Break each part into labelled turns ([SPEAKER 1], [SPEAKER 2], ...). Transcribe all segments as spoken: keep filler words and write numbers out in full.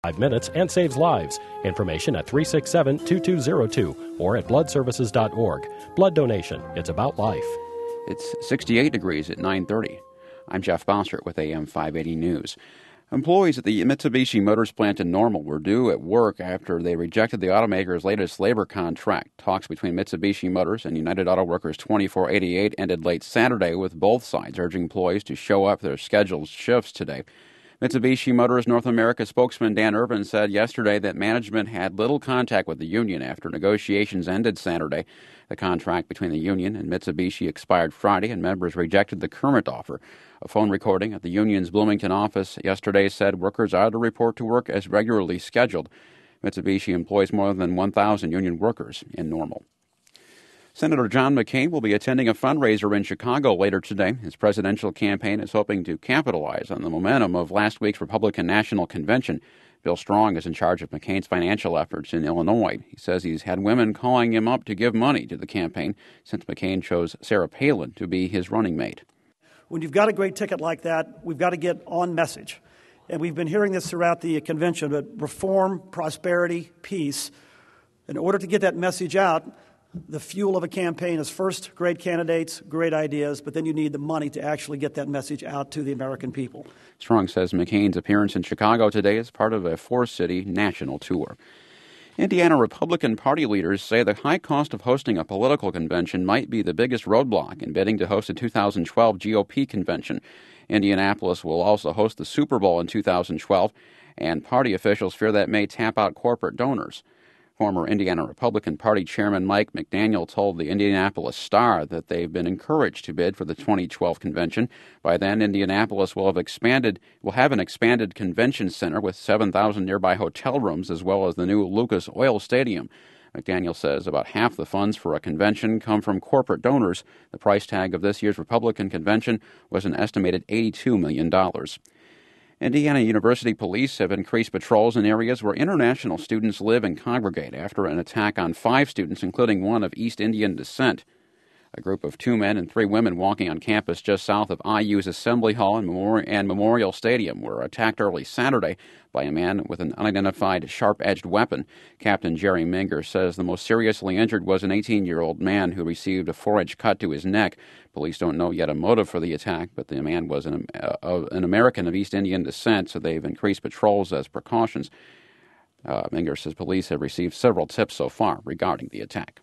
[SPEAKER 1] Five minutes and saves lives. Information at three six seven, two two zero two or at blood services dot org. Blood donation. It's about life.
[SPEAKER 2] It's sixty-eight degrees at nine thirty. I'm Jeff Bossert with A M five eighty News. Employees at the Mitsubishi Motors plant in Normal were due at work after they rejected the automaker's latest labor contract. Talks between Mitsubishi Motors and United Auto Workers twenty-four eighty-eight ended late Saturday, with both sides urging employees to show up their scheduled shifts today. Mitsubishi Motors North America spokesman Dan Irvin said yesterday that management had little contact with the union after negotiations ended Saturday. The contract between the union and Mitsubishi expired Friday, and members rejected the current offer. A phone recording at the union's Bloomington office yesterday said workers are to report to work as regularly scheduled. Mitsubishi employs more than one thousand union workers in Normal. Senator John McCain will be attending a fundraiser in Chicago later today. His presidential campaign is hoping to capitalize on the momentum of last week's Republican National Convention. Bill Strong is in charge of McCain's financial efforts in Illinois. He says he's had women calling him up to give money to the campaign since McCain chose Sarah Palin to be his running mate.
[SPEAKER 3] When you've got a great ticket like that, we've got to get on message. And we've been hearing this throughout the convention, but reform, prosperity, peace. In order to get that message out, the fuel of a campaign is first great candidates, great ideas, but then you need the money to actually get that message out to the American people.
[SPEAKER 2] Strong says McCain's appearance in Chicago today is part of a four-city national tour. Indiana Republican Party leaders say the high cost of hosting a political convention might be the biggest roadblock in bidding to host a two thousand twelve G O P convention. Indianapolis will also host the Super Bowl in two thousand twelve, and party officials fear that may tap out corporate donors. Former Indiana Republican Party Chairman Mike McDaniel told the Indianapolis Star that they've been encouraged to bid for the twenty twelve convention. By then, Indianapolis will have expanded, will have an expanded convention center with seven thousand nearby hotel rooms, as well as the new Lucas Oil Stadium. McDaniel says about half the funds for a convention come from corporate donors. The price tag of this year's Republican convention was an estimated eighty-two million dollars. Indiana University police have increased patrols in areas where international students live and congregate after an attack on five students, including one of East Indian descent. A group of two men and three women walking on campus just south of I U's Assembly Hall and Memorial, and Memorial Stadium were attacked early Saturday by a man with an unidentified sharp-edged weapon. Captain Jerry Minger says the most seriously injured was an eighteen-year-old man who received a four-inch cut to his neck. Police don't know yet a motive for the attack, but the man was an, uh, an American of East Indian descent, so they've increased patrols as precautions. Uh, Minger says police have received several tips so far regarding the attack.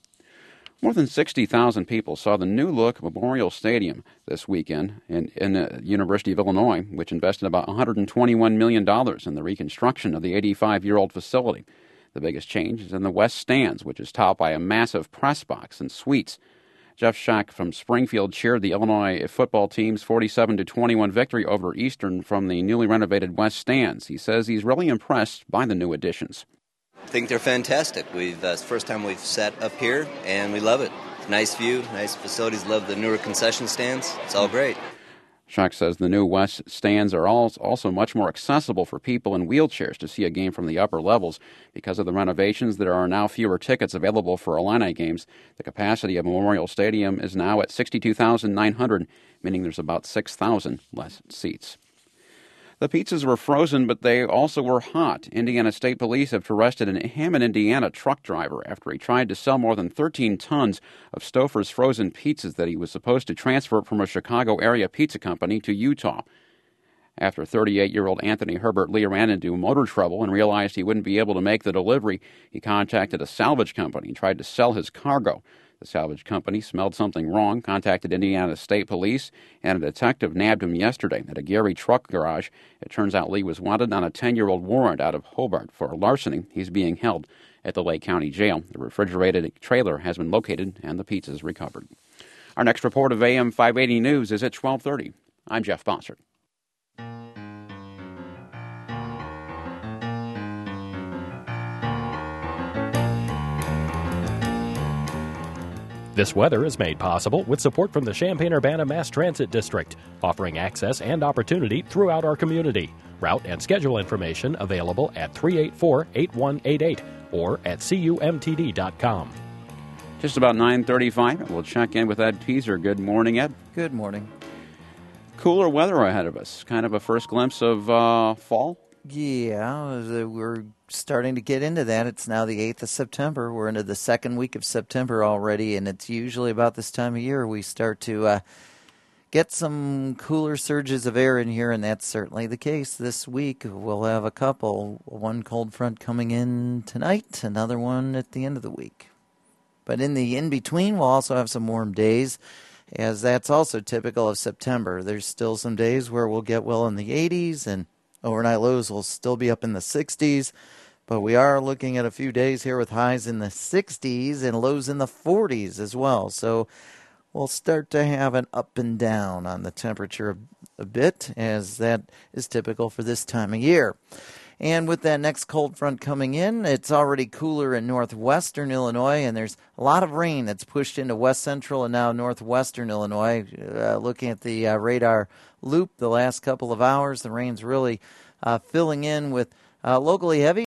[SPEAKER 2] More than sixty thousand people saw the new-look Memorial Stadium this weekend in, in the University of Illinois, which invested about one hundred twenty-one million dollars in the reconstruction of the eighty-five-year-old facility. The biggest change is in the west stands, which is topped by a massive press box and suites. Jeff Schack from Springfield cheered the Illinois football team's forty-seven to twenty-one victory over Eastern from the newly renovated west stands. He says he's really impressed by the new additions.
[SPEAKER 4] I think they're fantastic. We've uh, it's the first time we've sat up here, and we love it. Nice view, nice facilities. Love the newer concession stands. It's all great.
[SPEAKER 2] Schack says the new west stands are also much more accessible for people in wheelchairs to see a game from the upper levels. Because of the renovations, there are now fewer tickets available for Illini games. The capacity of Memorial Stadium is now at sixty-two thousand nine hundred, meaning there's about six thousand less seats. The pizzas were frozen, but they also were hot. Indiana State Police have arrested an Hammond, Indiana truck driver after he tried to sell more than thirteen tons of Stouffer's frozen pizzas that he was supposed to transfer from a Chicago-area pizza company to Utah. After thirty-eight-year-old Anthony Herbert Lee ran into motor trouble and realized he wouldn't be able to make the delivery, he contacted a salvage company and tried to sell his cargo. The salvage company smelled something wrong, contacted Indiana State Police, and a detective nabbed him yesterday at a Gary truck garage. It turns out Lee was wanted on a ten-year-old warrant out of Hobart for larceny. He's being held at the Lake County Jail. The refrigerated trailer has been located and the pizzas recovered. Our next report of A M five eighty News is at twelve thirty. I'm Jeff Bossert.
[SPEAKER 1] This weather is made possible with support from the Champaign-Urbana Mass Transit District, offering access and opportunity throughout our community. Route and schedule information available at three eight four, eight one eight eight or at C U M T D dot com.
[SPEAKER 2] Just about nine thirty-five, we'll check in with Ed Teaser. Good morning, Ed.
[SPEAKER 5] Good morning.
[SPEAKER 2] Cooler weather ahead of us. Kind of a first glimpse of uh, fall.
[SPEAKER 5] Yeah, we're starting to get into that. It's now the eighth of September. We're into the second week of September already, and it's usually about this time of year we start to uh, get some cooler surges of air in here, and that's certainly the case this week. We'll have a couple. One cold front coming in tonight, another one at the end of the week. But in the in-between, we'll also have some warm days, as that's also typical of September. There's still some days where we'll get well in the eighties, and overnight lows will still be up in the sixties. But we are looking at a few days here with highs in the sixties and lows in the forties as well. So we'll start to have an up and down on the temperature a bit, as that is typical for this time of year. And with that next cold front coming in, it's already cooler in northwestern Illinois, and there's a lot of rain that's pushed into west central and now northwestern Illinois. Uh, looking at the uh, radar loop the last couple of hours, the rain's really uh, filling in with uh, locally heavy